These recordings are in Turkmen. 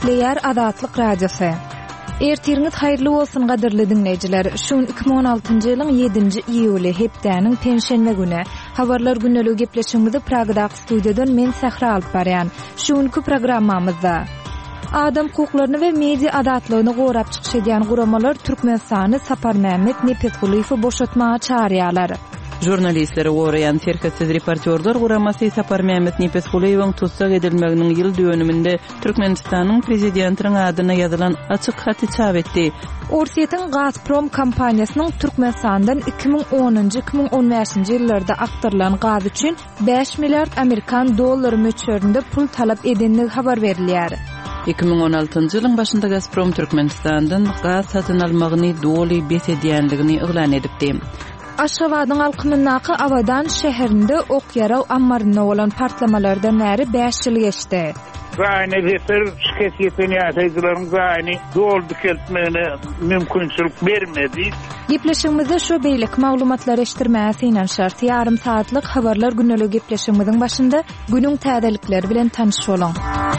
Nükleer Azatlyk Radiosu. Ertirňiz haýyrly bolsun gaderli dinleýijiler. Şuň 2016-njy ýylyň 7-nji iýuly hepdäniň penşenbe güni. Habarlar günnälik gepleşigimizi Pragdaky studiýadan men Sahra alyp barýan. Şuňky programmamyzda adam hukuklaryny we media adatlygyny gorap çykyş edýän guramalar Türkmenistany Sapar Mehmet Nepetgulyevy boşatmaga çağırýarlar. Jurnalistleri gorayan terketsiz reportyorlar guramasy Sapar Mehmet Nepetgulyewiň tutsak edilmeginiň ýyl dönüminde Türkmenistanyň prezidentiniň adyna ýazylan açyk haty çap etdi. Orsiýetiň Gazprom kompaniýasynyň Türkmenistandan 2010-2015-nji ýyllarda aktarılan gaz üçin 5 milliard Amerikan dollary möçberinde pul talap edenligi habar berilýär. 2016-njy ýylyň başynda Gazprom Türkmenistandan gaz satyn almagyny doly bet edýändigini ýylan edipdi. Aşgabatyň alkymyndaky awadan şäherinde Okyaraw ammaryna bolan partlamalardan bäri 5 ýyl geçdi. Gaýny getir şikayetini ýatyjylaryň gaýny doldy keltmegine mümkinçilik bermedi. Gepleşigimizde şu beýlik maglumatlar eşdirmäsi inen şart ýarym saatlyk habarlar günnälik gepleşigimiziň başynda günüň täzelikleri bilen tanyş bolan.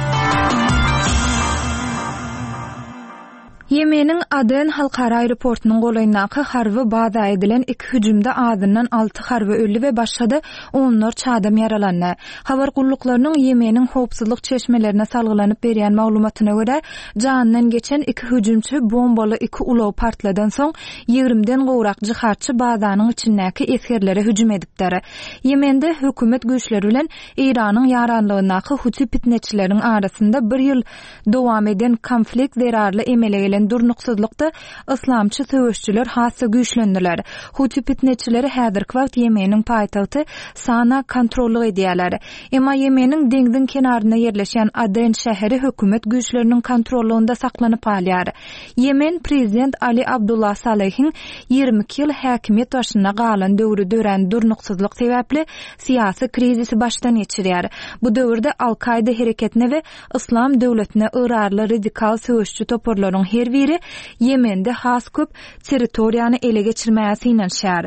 Yemenin Aden halkara aeroportunun golayındaky harby baza edilen 2 hüjümde azından 6 harby öldü we başga onlar çadam yaralandy. Habar gulluklarynyň Yemenin howpsuzlyk çeşmelerine salgylanyp berýän maglumatyna görä, janynyň geçen 2 hüjümçi bombaly 2 ulaw partladan soň 20den gowrak jihatçy bazanyň içindäki eskerlere hüjüm edipdir. Yemende hökümet güýçleri bilen Iranyň ýaranlygynaky Huti pitneçileriň arasynda 1 ýyl dowam eden konflikt zerarly emele durnuksuzlukda islamçı söwüşçüler hassa güýçlendiler. Huti pitneçileri häzirki wagt Yemeniň paýtagty Sana kontrolly edýärler. Emma Yemeniň deňziň kenaryna ýerleşen Aden şäheri hökümet güýçleriniň kontrolynda saklanyp alýar. Yemen prezident Ali Abdullah Saleh'in 22 ýyl häkimiýet başyna galan döwrü dören durnuksuzlyk sebäpli siýasy krizisi başdan geçirýär. Bu döwürde Al-Qaida hereketine we Islam döwletine yrarly radikal söwüşçü toporlaryň her biri Yemende has köp territoriýany ele geçirmäsi inen şär.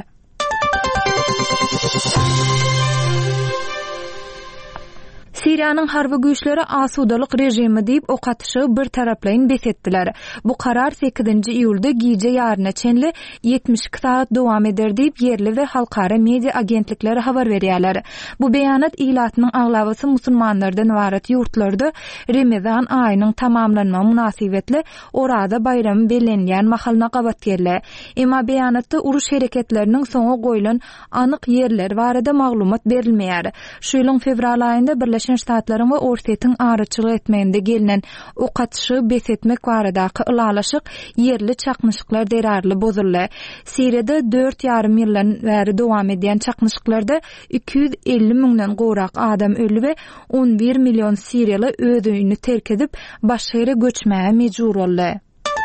Siriýanyň harby güýçleri asudalyk rejimi diýip ok atyşy bir taraplaýyn besetdiler. Bu karar 8-nji iýulda giýje ýaryna çenli 72 saat dowam eder diýip yerli we halkara media agentlikleri habar berýärler. Bu beýanat ilatynyň aglabysy musulmanlardan ibaret ýurtlarda Ramazan aýynyň tamamlanma münasibetli orada bayramy belenýän mahalna gabat geldi. Emma beýanatda uruş hereketleriniň soňa goýulan anyk yerler barada maglumat berilmeýär. Şu ýylyň fevral aýynda Birleşen Ştatlaryň we Orsiýetiň araçylyk etmeginde gelinen ok atyşy besetmek baradaky ılalaşyk yerli çakmışyklar derarly bozuldy. Siriýede 4,5 ýyldan bäri dowam edýän çakmışyklarda 250 miňden gowrak adam öldü we 11 million Siriýaly öz öýüni terk edip başga ýere göçmäge mejbur boldy.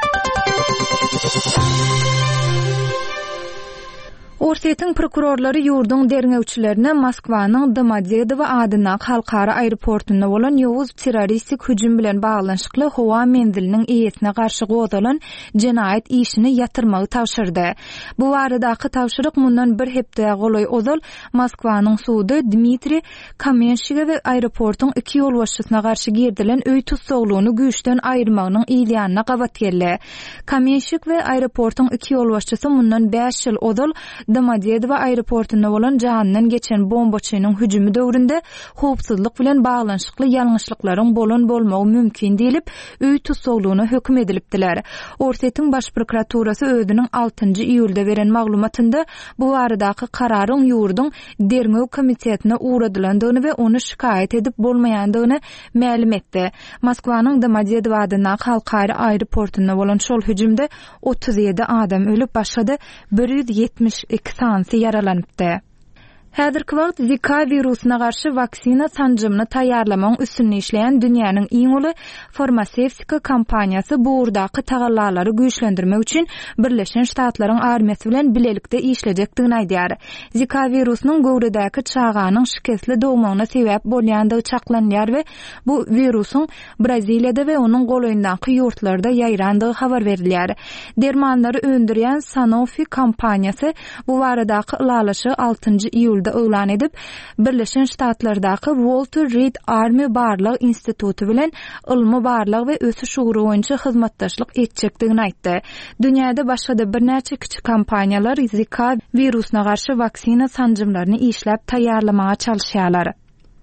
Orsiýetiň prokurorlary ýurdun derňewçilerine Moskwanyň Domodedowo adyna halkara aeroportuna bolan ýowuz terroristik hüjüm bilen baglanşykly howa menziliniň eýesine garşy gozalan jenaýat işini ýatyrmagy tawşyrdy. Bu baradaky tawşyryk mundan bir hepde golay ozal Moskwanyň suwdy Dmitri Kamenşiga we aeroportyň 2 ýolbaşçysyna garşy girdilen öý tutsaglygyny güýçden aýyrmagynyň ýylyanyna gabat geldi. Kamenşik we aeroportyň 2 ýolbaşçysy mundan 5 ýyl ozal Domodedowo aeroportuna bolan janynyň geçen bombaçynyň hüjümi döwründe howpsuzlyk bilen baglanşykly ýalňyşlyklaryň bolan bolmagy mümkin diýilip öý tutsaglygyna hökm edilipdiler. Orsiýetiň baş prokuraturasy özüniň 6-njy iýulda beren maglumatynda bu baradaky kararyň ýurdun derňew komitetine uğradylandygyny we ony şikaýet edip bolmaýandygyny ma'lum etdi. Moskwanyň Domodedowo adyna halkara aeroportuna bolan şol hüjümde 37 adam ölüp başga 172 sansy yaralanypdy. Häzirki wagt Zika wirusyna garşy vaksina sanjymyny taýýarlamaň üstünde işleýän dünýäniň iň uly farmasewtika kompaniýasy bu urdaky tagallalary güýçlendirmek üçin Birleşen Ştatlaryň armiýasy bilen bilelikde işlejekdigini aýdýar. Zika wirusynyň gowradaky çaganyň şikesli dowmagyna sebäp bolýandygy çaklanýar we bu wirusyň Braziliýada we onuň golaýyndaky ýurtlarda ýaýrandygy habar berilýär. Dermanlary öndürýän Sanofi kompaniýasy bu baradaky ulalaşy 6-njy iýul şekilde öýlan edip, Birleşen Ştatlardaky Walter Reed Army Barlyk Institutu bilen ylmy barlyk we ösüş ugru boýunça hyzmatdaşlyk etjekdigini aýtdy. Dünýäde başga-da bir näçe kiçik kompaniýalar Zika virusyna garşy vaksina sanjymlaryny işläp taýýarlamaga çalyşýarlar.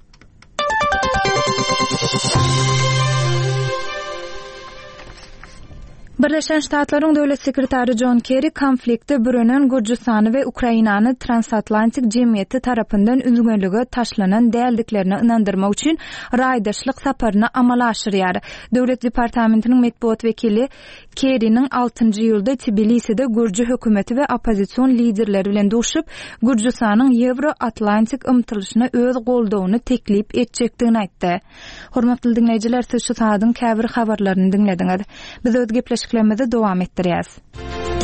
Birleşen Ştatlaryň döwlet sekretary John Kerry konflikte bürünen Gürjistany we Ukrainany transatlantik jemgyýeti tarapyndan üzgünlüge taşlanan däldiklerini inandyrmak üçin raýdaşlyk saparyny amala aşyrýar. Döwlet departamentiniň medeniýet wekili Kerry'nin 6-njy ýylda Tbiliside Gürji hökümeti we opozisiýon liderleri bilen duşup, Gürjistanyň Euro-Atlantik ymtylyşyna öz goldawyny teklip etjekdigini aýtdy. Hormatly dinleýijiler, siz şu saatyň käbir habarlaryny dinlediňiz. Biz öz gepleşiklerimizi dowam etdirýäs.